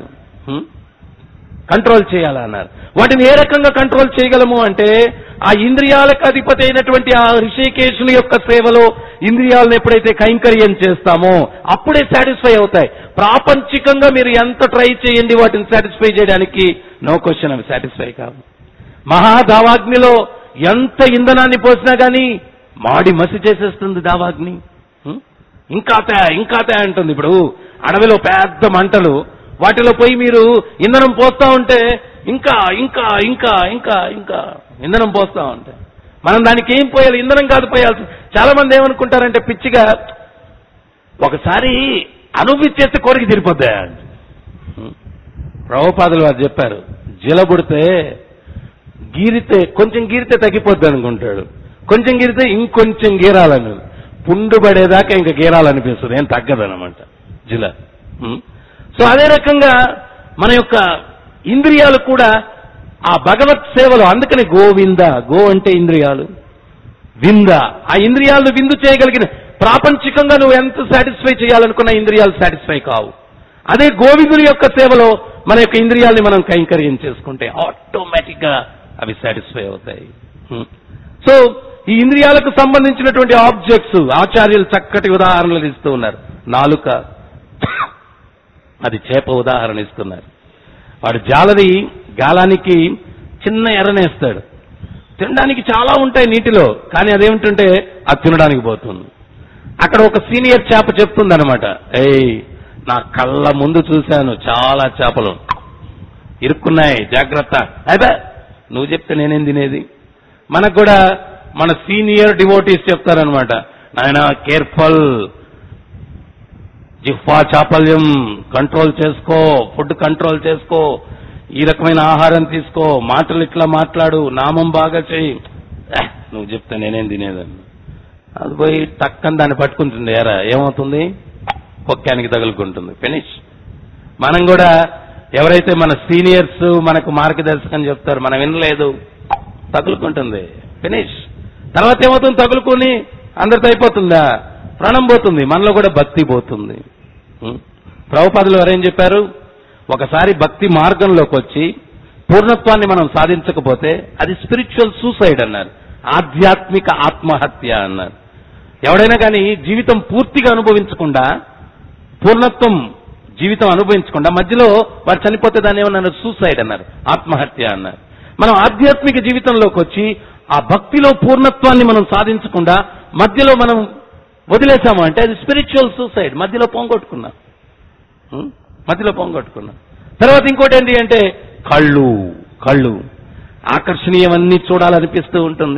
కంట్రోల్ చేయాలా అన్నారు. వాటిని ఏ రకంగా కంట్రోల్ చేయగలము అంటే ఆ ఇంద్రియాలకు అధిపతి అయినటువంటి ఆ ఋషికేశుని యొక్క సేవలో ఇంద్రియాలను ఎప్పుడైతే కైంకర్యం చేస్తామో అప్పుడే సాటిస్ఫై అవుతాయి. ప్రాపంచికంగా మీరు ఎంత ట్రై చేయండి వాటిని సాటిస్ఫై చేయడానికి, నో క్వశ్చన్ అవి సాటిస్ఫై కావు. మహాదావాగ్నిలో ఎంత ఇంధనాన్ని పోసినా గానీ మాడి మసి చేసేస్తుంది దావాగ్ని. ఇంకా తే అంటుంది. ఇప్పుడు అడవిలో పెద్ద మంటలు, వాటిలో పోయి మీరు ఇంధనం పోస్తా ఉంటే ఇంకా ఇంకా ఇంకా ఇంకా ఇంకా ఇంధనం పోస్తా ఉంటే మనం దానికి ఏం పోయాలి? ఇంధనం కాదు పోయాల్సి. చాలా మంది ఏమనుకుంటారంటే పిచ్చిగా ఒకసారి అనుభవించేస్తే కోరిక తీరిపోద్దా. ప్రభుపాదులు వారు చెప్పారు, జిలబుడితే కొంచెం గీరితే తగ్గిపోద్ది అనుకుంటాడు, కొంచెం గీరితే ఇంకొంచెం గీరాలని, పుండు పడేదాకా ఇంకా గీరాలనిపిస్తుంది, ఏం తగ్గదనమాట జిల. సో అదే రకంగా మన యొక్క ఇంద్రియాలు కూడా ఆ భగవత్ సేవలో, అందుకని గోవింద, గో అంటే ఇంద్రియాలు, వింద ఆ ఇంద్రియాలను విందు చేయగలిగిన. ప్రాపంచికంగా నువ్వు ఎంత సాటిస్ఫై చేయాలనుకున్న ఇంద్రియాలు సాటిస్ఫై కావు. అదే గోవిందుని యొక్క సేవలో మన యొక్క ఇంద్రియాలని మనం కైంకర్యం చేసుకుంటే ఆటోమేటిక్ గా అవి సాటిస్ఫై అవుతాయి. సో ఈ ఇంద్రియాలకు సంబంధించినటువంటి ఆబ్జెక్ట్స్ ఆచార్యులు చక్కటి ఉదాహరణలు ఇస్తూ ఉన్నారు. నాలుక, అది చేప ఉదాహరణ ఇస్తున్నారు. వాడు జాలరి గాలానికి చిన్న ఎర్రనేస్తాడు, తినడానికి చాలా ఉంటాయి నీటిలో, కానీ అదేమిటంటే అది తినడానికి పోతుంది. అక్కడ ఒక సీనియర్ చేప చెప్తుంది అనమాట, ఏయ్ నా కళ్ళ ముందు చూశాను చాలా చేపలు ఇరుక్కున్నాయి, జాగ్రత్త. అయితే నువ్వు చెప్తే నేనేం తినేది? మనకు కూడా మన సీనియర్ డివోటీస్ చెప్తారనమాట, నాయన కేర్ఫుల్, జిహ్వా చాపల్యం కంట్రోల్ చేసుకో, ఫుడ్ కంట్రోల్ చేసుకో, ఈ రకమైన ఆహారం తీసుకో, మాటలు ఇట్లా మాట్లాడు, నామం బాగా చేయి. నువ్వు చెప్తే నేనేం తినేదని. అది పోయి టక్కని దాన్ని పట్టుకుంటుంది, ఎరా ఏమవుతుంది? పొక్కానికి తగులుకుంటుంది, ఫినిష్. మనం కూడా ఎవరైతే మన సీనియర్స్ మనకు మార్గదర్శకం చెప్తారు, మనం వినలేదు, తగులుకుంటుంది, ఫినిష్. తర్వాత ఏమవుతుంది? తగులుకొని అందరితో అయిపోతుందా? ప్రాణం పోతుంది, మనలో కూడా భక్తి పోతుంది. ప్రభుపాదులు వారు ఏం చెప్పారు? ఒకసారి భక్తి మార్గంలోకి వచ్చి పూర్ణత్వాన్ని మనం సాధించకపోతే అది స్పిరిచువల్ సూసైడ్ అన్నారు, ఆధ్యాత్మిక ఆత్మహత్య అన్నారు. ఎవడైనా కానీ జీవితం పూర్తిగా అనుభవించకుండా, పూర్ణత్వం జీవితం అనుభవించకుండా మధ్యలో వారు చనిపోతే దాన్ని ఏమన్నారు? సూసైడ్ అన్నారు, ఆత్మహత్య అన్నారు. మనం ఆధ్యాత్మిక జీవితంలోకి వచ్చి ఆ భక్తిలో పూర్ణత్వాన్ని మనం సాధించకుండా మధ్యలో మనం వదిలేసాము అంటే అది స్పిరిచువల్ సూసైడ్, మధ్యలో పోంగొట్టుకున్నా. తర్వాత ఇంకోటి ఏంటి అంటే కళ్ళు ఆకర్షణీయమన్నీ చూడాలనిపిస్తూ ఉంటుంది.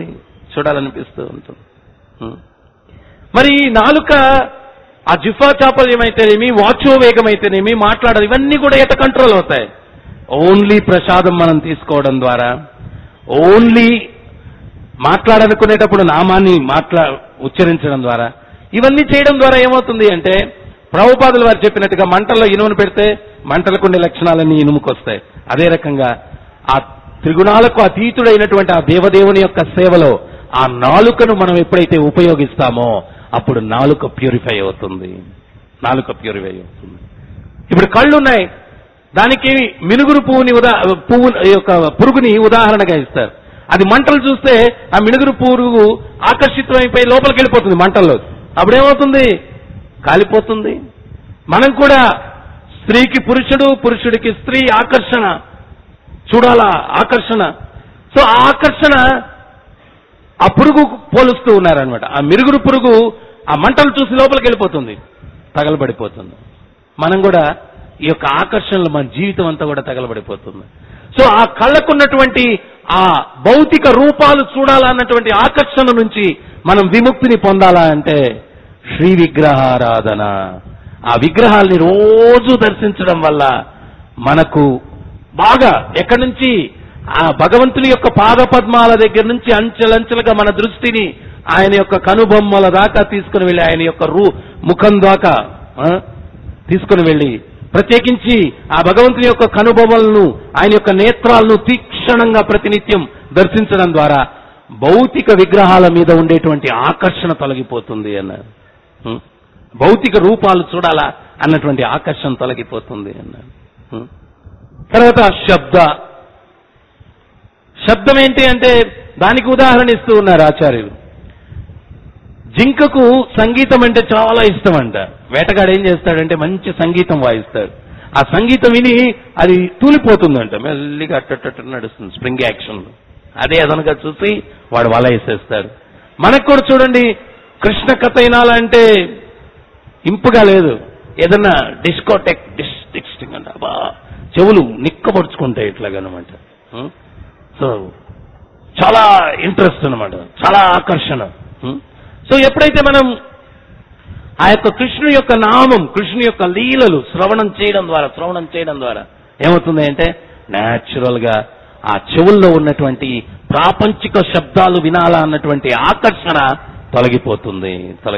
మరి నాలుక ఆ జిఫా చాపల్యం అయితేనేమి, వాచోవేగం అయితేనేమి, మాట్లాడాలి, ఇవన్నీ కూడా ఎట కంట్రోల్ అవుతాయి? ఓన్లీ ప్రసాదం మనం తీసుకోవడం ద్వారా, ఓన్లీ మాట్లాడాలనుకునేటప్పుడు నామాన్ని ఉచ్చరించడం ద్వారా, ఇవన్నీ చేయడం ద్వారా ఏమవుతుంది అంటే ప్రభుపాదులు వారు చెప్పినట్టుగా మంటల్లో ఇనుమును పెడితే మంటలకుండే లక్షణాలన్నీ ఇనుముకొస్తాయి. అదే రకంగా ఆ త్రిగుణాలకు అతీతుడైనటువంటి ఆ దేవదేవుని యొక్క సేవలో ఆ నాలుకను మనం ఎప్పుడైతే ఉపయోగిస్తామో అప్పుడు నాలుక ప్యూరిఫై అవుతుంది. ఇప్పుడు కళ్ళున్నాయి, దానికి మినుగురు పురుగుని ఉదాహరణగా ఇస్తారు. అది మంటలు చూస్తే ఆ మినుగురు పురుగు ఆకర్షితమైపోయి లోపలికి వెళ్ళిపోతుంది మంటల్లో. అప్పుడేమవుతుంది? కాలిపోతుంది. మనం కూడా స్త్రీకి పురుషుడు, పురుషుడికి స్త్రీ ఆకర్షణ, చూడాలా ఆకర్షణ. సో ఆ ఆకర్షణ ఆ పురుగు పోలుస్తూ ఉన్నారనమాట. ఆ మిరుగురు పురుగు ఆ మంటలు చూసి లోపలికి వెళ్ళిపోతుంది, తగలబడిపోతుంది. మనం కూడా ఈ యొక్క ఆకర్షణలు మన జీవితం అంతా కూడా తగలబడిపోతుంది. సో ఆ కళ్ళకున్నటువంటి ఆ భౌతిక రూపాలు చూడాలన్నటువంటి ఆకర్షణ నుంచి మనం విముక్తిని పొందాలా అంటే శ్రీ విగ్రహారాధన, ఆ విగ్రహాల్ని రోజు దర్శించడం వల్ల మనకు బాగా ఎక్కడి నుంచి ఆ భగవంతుని యొక్క పాదపద్మాల దగ్గర నుంచి అంచెలంచెలుగా మన దృష్టిని ఆయన యొక్క కనుబొమ్మల దాకా తీసుకుని వెళ్ళి, ఆయన యొక్క ముఖం దాకా తీసుకుని వెళ్ళి, ప్రత్యేకించి ఆ భగవంతుని యొక్క కనుబొమ్మలను, ఆయన యొక్క నేత్రాలను తీక్షణంగా ప్రతినిత్యం దర్శించడం ద్వారా భౌతిక విగ్రహాల మీద ఉండేటువంటి ఆకర్షణ తొలగిపోతుంది అన్నారు. భౌతిక రూపాలు చూడాలా అన్నటువంటి ఆకర్షణ తొలగిపోతుంది అన్నారు. తర్వాత శబ్దం ఏంటి అంటే దానికి ఉదాహరణ ఇస్తూ ఉన్నారు ఆచార్యులు. జింకకు సంగీతం అంటే చాలా ఇష్టం అంట. వేటగాడు ఏం చేస్తాడంటే మంచి సంగీతం వాయిస్తాడు. ఆ సంగీతం విని అది తూలిపోతుందంట, మెల్లిగా అట్ట నడుస్తుంది స్ప్రింగ్ యాక్షన్. అదే అదనగా చూసి వాడు వల వేసేస్తాడు. మనకు కూడా చూడండి, కృష్ణ కథ వినాలంటే ఇంపుగా లేదు, ఏదన్నా డిస్కోటెక్ డిస్టింగ్ అంట, బా చెవులు నిక్కపరుచుకుంటాయి ఇట్లాగనమాట. సో చాలా ఇంట్రెస్ట్ అనమాట, చాలా ఆకర్షణ. సో ఎప్పుడైతే మనం ఆ యొక్క కృష్ణుని యొక్క నామం, కృష్ణుని యొక్క లీలలు శ్రవణం చేయడం ద్వారా ఏమవుతుంది అంటే న్యాచురల్ గా ఆ చెవుల్లో ఉన్నటువంటి ప్రాపంచిక శబ్దాలు వినాలా అన్నటువంటి ఆకర్షణ తొలగిపోతుంది.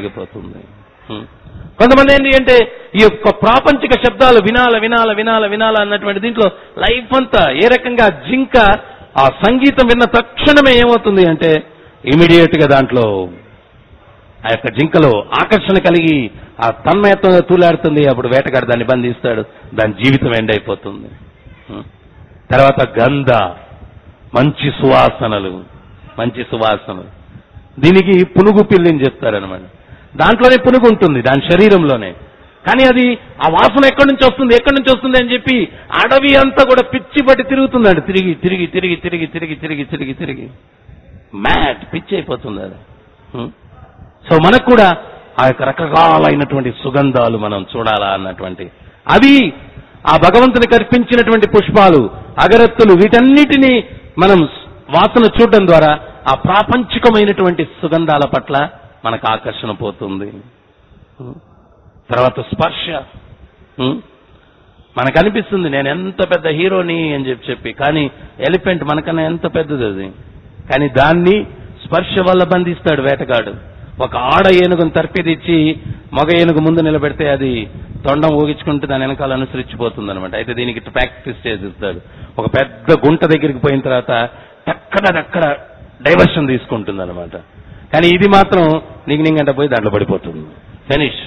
కొంతమంది ఏంటి అంటే ఈ యొక్క ప్రాపంచిక శబ్దాలు వినాల అన్నటువంటి దీంట్లో లైఫ్ అంతా ఏ రకంగా జింక ఆ సంగీతం విన్న తక్షణమే ఏమవుతుంది అంటే ఇమీడియట్ గా దాంట్లో ఆ యొక్క జింకలో ఆకర్షణ కలిగి ఆ తన్మయత్వంగా తూలాడుతుంది. అప్పుడు వేటగాడు దాన్ని బంధిస్తాడు, దాని జీవితం ఎండ్ అయిపోతుంది. తర్వాత గంధ, మంచి సువాసనలు. దీనికి పునుగు పిల్లిని చెప్తారనమాట. దాంట్లోనే పునుగు ఉంటుంది దాని శరీరంలోనే, కానీ అది ఆ వాసన ఎక్కడి నుంచి వస్తుంది అని చెప్పి అడవి అంతా కూడా పిచ్చి పట్టి తిరుగుతుందండి. తిరిగి మ్యాడ్, పిచ్చి అయిపోతుంది అది. సో మనకు కూడా ఆ యొక్క రకరకాలైనటువంటి సుగంధాలు మనం చూడాలా అన్నటువంటి, అవి ఆ భగవంతునికి అర్పించినటువంటి పుష్పాలు, అగరత్తులు, వీటన్నిటినీ మనం వాసన చూడడం ద్వారా ఆ ప్రాపంచికమైనటువంటి సుగంధాల పట్ల మనకు ఆకర్షణ పోతుంది. తర్వాత స్పర్శ, మనకు అనిపిస్తుంది నేను ఎంత పెద్ద హీరోని అని చెప్పి, కానీ ఎలిఫెంట్ మనకన్నా ఎంత పెద్దది అది, కానీ దాన్ని స్పర్శ వల్ల బంధిస్తాడు వేటగాడు. ఒక ఆడ ఏనుగును తర్పిదిచ్చి మగ ఏనుగు ముందు నిలబెడితే అది తొండం ఊగించుకుంటూ దాని వెనకాల అనుసరించిపోతుంది అనమాట. అయితే దీనికి ప్రాక్టీస్ చేసిస్తాడు. ఒక పెద్ద గుంట దగ్గరికి పోయిన తర్వాత అక్కడ డైవర్షన్ తీసుకుంటుంది అనమాట. కానీ ఇది మాత్రం నింగంట పోయి దాంట్లో పడిపోతుంది. ఫినిష్.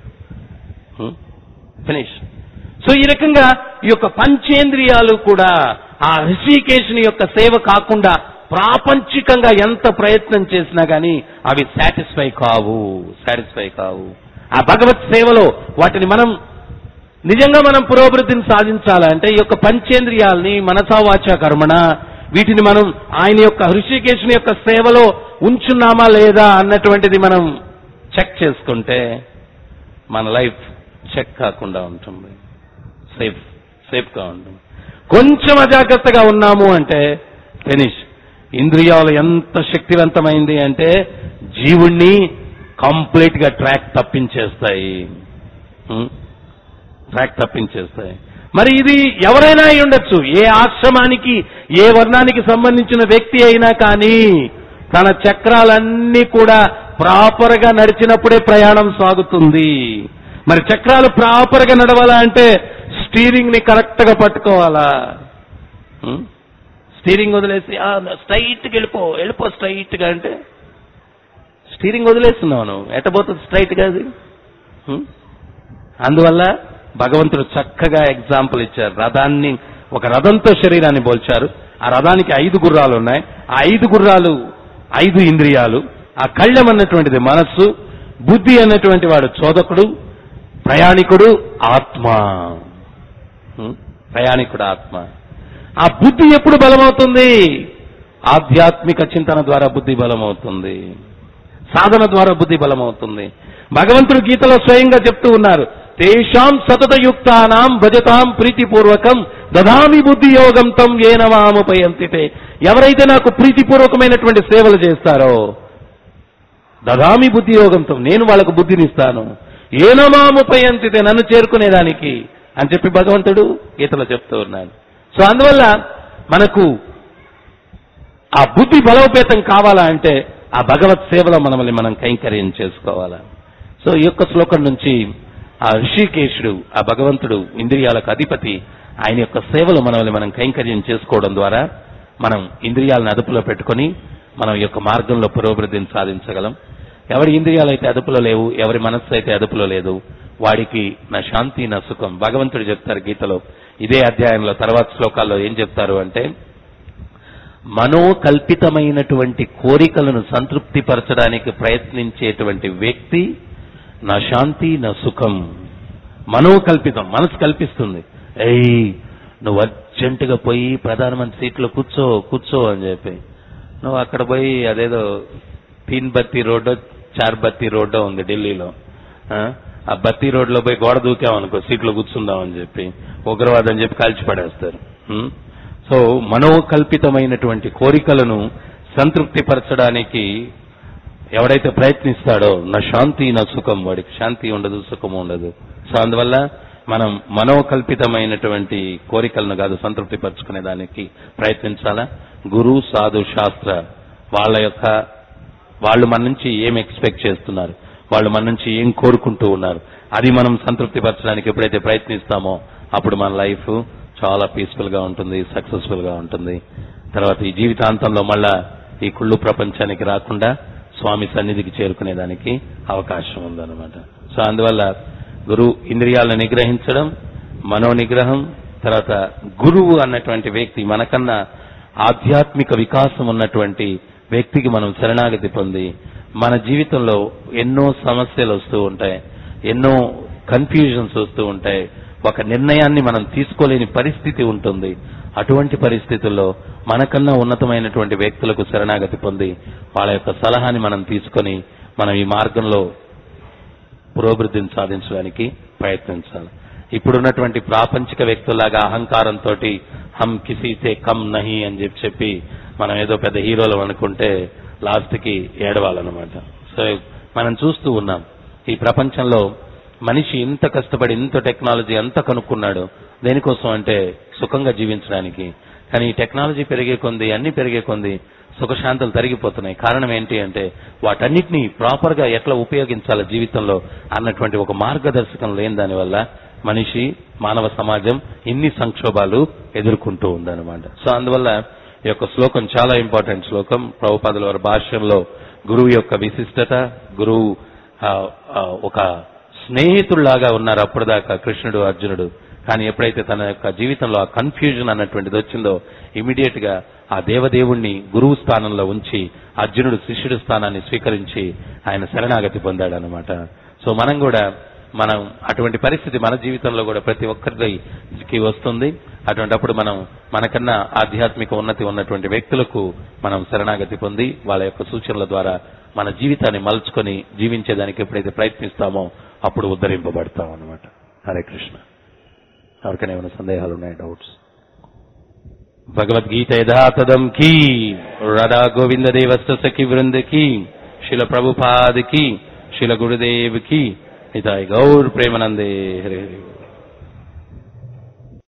సో ఈ రకంగా ఈ యొక్క పంచేంద్రియాలు కూడా ఆ ఋషికేశుని యొక్క సేవ కాకుండా ప్రాపంచికంగా ఎంత ప్రయత్నం చేసినా కానీ అవి సాటిస్ఫై కావు. ఆ భగవత్ సేవలో వాటిని నిజంగా మనం పురోభివృద్ధిని సాధించాలంటే ఈ యొక్క పంచేంద్రియాలని మనసా వాచా కర్మణ వీటిని మనం ఆయన యొక్క ఋషికేశుని యొక్క సేవలో ఉంచున్నామా లేదా అన్నటువంటిది మనం చెక్ చేసుకుంటే మన లైఫ్ చెక్ కాకుండా ఉంటుంది, సేఫ్గా ఉంటుంది. కొంచెం అజాగ్రత్తగా ఉన్నాము అంటే ఫినిష్. ఇంద్రియాలు ఎంత శక్తివంతమైంది అంటే జీవుణ్ణి కంప్లీట్ గా ట్రాక్ తప్పించేస్తాయి. మరి ఇది ఎవరైనా అయి ఉండొచ్చు, ఏ ఆశ్రమానికి ఏ వర్ణానికి సంబంధించిన వ్యక్తి అయినా కానీ తన చక్రాలన్నీ కూడా ప్రాపర్ గా నడిచినప్పుడే ప్రయాణం సాగుతుంది. మరి చక్రాలు ప్రాపర్ గా నడవాలా అంటే స్టీరింగ్ ని కరెక్ట్ గా పట్టుకోవాలా. స్టీరింగ్ వదిలేసి స్ట్రైట్ గా వెళ్ళిపో స్ట్రైట్ గా అంటే స్టీరింగ్ వదిలేస్తున్నావు నువ్వు, ఎట్టబోతుంది స్ట్రైట్ గా అది. అందువల్ల భగవంతుడు చక్కగా ఎగ్జాంపుల్ ఇచ్చారు. రథాన్ని ఒక రథంతో శరీరాన్ని పోల్చారు. ఆ రథానికి 5 గుర్రాలు ఉన్నాయి. ఆ 5 గుర్రాలు 5 ఇంద్రియాలు. ఆ కళ్ళెం అన్నటువంటిది మనస్సు, బుద్ధి అన్నటువంటి వాడు చోదకుడు, ప్రయాణికుడు ఆత్మ. ఆ బుద్ధి ఎప్పుడు బలమవుతుంది? ఆధ్యాత్మిక చింతన ద్వారా బుద్ధి బలమవుతుంది, సాధన ద్వారా బుద్ధి బలమవుతుంది. భగవంతుడు గీతలో స్వయంగా చెప్తూ ఉన్నారు, తేషాం సతతయుక్తానాం భజతాం ప్రీతిపూర్వకం దదామి బుద్ధి యోగం తం ఏన మాముపయంతితే. ఎవరైతే నాకు ప్రీతిపూర్వకమైనటువంటి సేవలు చేస్తారో దదామి బుద్ధి యోగంతో, నేను వాళ్ళకు బుద్ధినిస్తాను. ఏన మాముపయంతితే, నన్ను చేరుకునేదానికి అని చెప్పి భగవంతుడు గీతలో చెప్తూ ఉన్నాడు. సో అందువల్ల మనకు ఆ బుద్ధి బలోపేతం కావాలా అంటే ఆ భగవత్ సేవలో మనల్ని మనం కైంకర్యం చేసుకోవాలా. సో ఈ యొక్క శ్లోకం నుంచి ఆ ఋషికేశుడు, ఆ భగవంతుడు ఇంద్రియాలకు అధిపతి, ఆయన యొక్క సేవలు మనల్ని మనం కైంకర్యం చేసుకోవడం ద్వారా మనం ఇంద్రియాలను అదుపులో పెట్టుకొని మనం ఈ యొక్క మార్గంలో పురోభివృద్ధిని సాధించగలం. ఎవరి ఇంద్రియాలు అయితే అదుపులో లేవు, ఎవరి మనస్సు అయితే అదుపులో లేదు, వాడికి నా శాంతి నా సుఖం. భగవంతుడు చెప్తారు గీతలో ఇదే అధ్యాయంలో తర్వాత శ్లోకాల్లో ఏం చెప్తారు అంటే, మనోకల్పితమైనటువంటి కోరికలను సంతృప్తిపరచడానికి ప్రయత్నించేటువంటి వ్యక్తి నా శాంతి నా సుఖం. మనోకల్పితం, మనసు కల్పిస్తుంది, నువ్వు అర్జెంటుగా పోయి ప్రధానమంత్రి సీట్లో కూర్చో అని చెప్పి నువ్వు అక్కడ పోయి అదేదో 3 బత్తి రోడ్డో 4 బత్తి రోడ్డో ఉంది ఢిల్లీలో, ఆ బత్తి రోడ్లో పోయి గోడ దూకామనుకో సీట్లో కూర్చుందామని చెప్పి ఉగ్రవాదం చెప్పి కాల్చి పడేస్తారు. సో మనోకల్పితమైనటువంటి కోరికలను సంతృప్తిపరచడానికి ఎవడైతే ప్రయత్నిస్తాడో నా శాంతి నా సుఖం, వాడికి శాంతి ఉండదు, సుఖం ఉండదు. సో అందువల్ల మనం మనోకల్పితమైనటువంటి కోరికలను కాదు సంతృప్తిపరచుకునే దానికి ప్రయత్నించాలా. గురు సాధు శాస్త్ర వాళ్ళు మన నుంచి ఏం ఎక్స్పెక్ట్ చేస్తున్నారు, వాళ్ళు మన నుంచి ఏం కోరుకుంటూ ఉన్నారు, అది మనం సంతృప్తిపరచడానికి ఎప్పుడైతే ప్రయత్నిస్తామో అప్పుడు మన లైఫ్ చాలా పీస్ఫుల్ గా ఉంటుంది, సక్సెస్ఫుల్ గా ఉంటుంది. తర్వాత ఈ జీవితాంతంలో మళ్ళా ఈ కుళ్ళు ప్రపంచానికి రాకుండా స్వామి సన్నిధికి చేరుకునేదానికి అవకాశం ఉందన్నమాట. సో అందువల్ల ఇంద్రియాలను నిగ్రహించడం, మనోనిగ్రహం, తర్వాత గురువు అన్నటువంటి వ్యక్తి మనకన్నా ఆధ్యాత్మిక వికాసం ఉన్నటువంటి వ్యక్తికి మనం శరణాగతి పొంది మన జీవితంలో ఎన్నో సమస్యలు వస్తూ ఉంటాయి, ఎన్నో కన్ఫ్యూజన్స్ వస్తూ ఉంటాయి, ఒక నిర్ణయాన్ని మనం తీసుకోలేని పరిస్థితి ఉంటుంది. అటువంటి పరిస్థితుల్లో మనకన్నా ఉన్నతమైనటువంటి వ్యక్తులకు శరణాగతి పొంది వాళ్ళ యొక్క సలహాని మనం తీసుకొని మనం ఈ మార్గంలో పురోభివృద్ధిని సాధించడానికి ప్రయత్నించాలి. ఇప్పుడున్నటువంటి ప్రాపంచిక వ్యక్తుల్లాగా అహంకారంతో హం కిసీసే కమ్ నహి అని చెప్పి మనం ఏదో పెద్ద హీరోలు అనుకుంటే లాస్ట్కి ఏడవాలన్నమాట. సో మనం చూస్తూ ఉన్నాం ఈ ప్రపంచంలో మనిషి ఇంత కష్టపడి ఇంత టెక్నాలజీ అంత కనుక్కున్నాడు దేనికోసం అంటే సుఖంగా జీవించడానికి. కానీ ఈ టెక్నాలజీ పెరిగే కొంది, అన్ని పెరిగే కొంది సుఖశాంతులు తరిగిపోతున్నాయి. కారణం ఏంటి అంటే వాటన్నిటినీ ప్రాపర్ గా ఎట్లా ఉపయోగించాలి జీవితంలో అన్నటువంటి ఒక మార్గదర్శకం లేని దానివల్ల మనిషి మానవ సమాజం ఇన్ని సంక్షోభాలు ఎదుర్కొంటూ ఉందన్నమాట. సో అందువల్ల ఈ యొక్క శ్లోకం చాలా ఇంపార్టెంట్ శ్లోకం. ప్రభుపాదుల వారి భాష్యంలో గురువు యొక్క విశిష్టత, గురువు ఒక స్నేహితుల్లాగా ఉన్నారు అప్పటిదాకా కృష్ణుడు అర్జునుడు. కానీ ఎప్పుడైతే తన యొక్క జీవితంలో ఆ కన్ఫ్యూజన్ అన్నటువంటిది వచ్చిందో ఇమీడియట్ గా ఆ దేవదేవుణ్ణి గురువు స్థానంలో ఉంచి అర్జునుడు శిష్యుడి స్థానాన్ని స్వీకరించి ఆయన శరణాగతి పొందాడు అనమాట. సో మనం అటువంటి పరిస్థితి మన జీవితంలో కూడా ప్రతి ఒక్కరికి వస్తుంది. అటువంటప్పుడు మనం మనకన్నా ఆధ్యాత్మిక ఉన్నతి ఉన్నటువంటి వ్యక్తులకు మనం శరణాగతి పొంది వాళ్ళ యొక్క సూచనల ద్వారా మన జీవితాన్ని మలుచుకొని జీవించేదానికి ఎప్పుడైతే ప్రయత్నిస్తామో అప్పుడు ఉద్ధరింపబడతాం అన్నమాట. హరే కృష్ణ. ఎవరికైనా ఏమైనా సందేహాలు ఉన్నాయి, డౌట్స్? భగవద్గీత యథాతథం కీ, రాధా గోవింద దేవస్థ సఖి వృంద కీ, శిల ప్రభుపాద్ కీ, శిల గురుదేవ్ కీ, నితాయ్ గౌర్ ప్రేమానందే. హరే హరే.